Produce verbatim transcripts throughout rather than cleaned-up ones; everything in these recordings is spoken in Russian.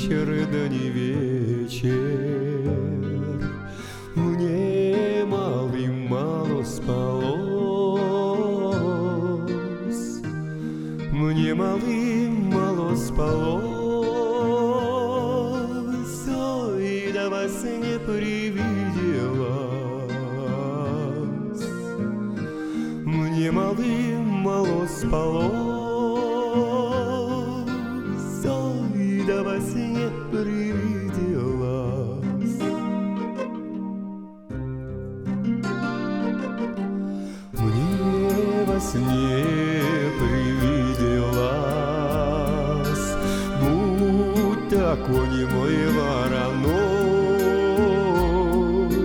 вечер, да не вечер. Мне малым мало спалось, мне малым мало спалось, ой, да во сне привиделось. Мне малым мало спалось, ой, да во сне привиделось. Мне во сне привиделось, будто конь мой вороной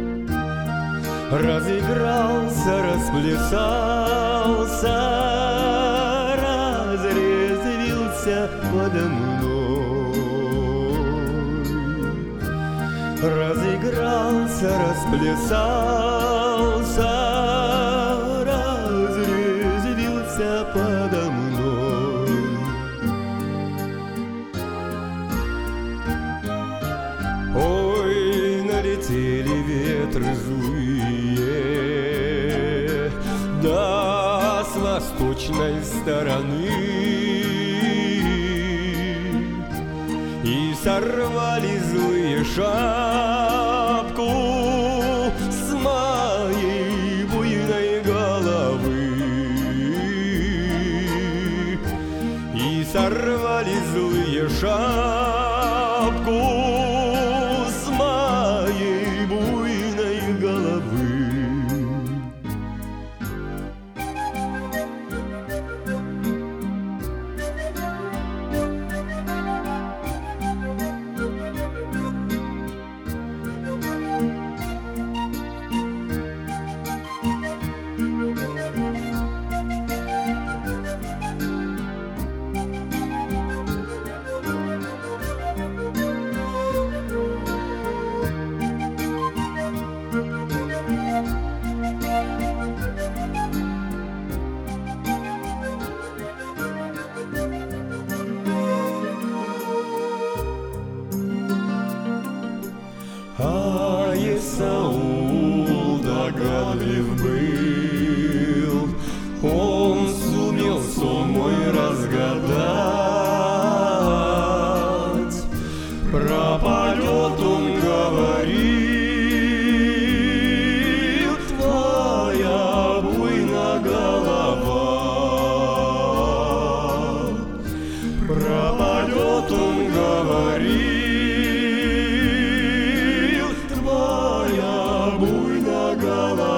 разыгрался, расплясался, разрезвился подо мной. Разыгрался, расплясался, разрезвился подо мной. Ой, налетели ветры злые, да с восточной стороны, и сорвали злые шапку с моей буйной головы, и сорвали злые шапку с моей буйной головы. А Исаул догадлив был, он сумел сон мой разгадать. Про полет он говорил, твоя буйна голова. Про полет он говорил, буйна голова.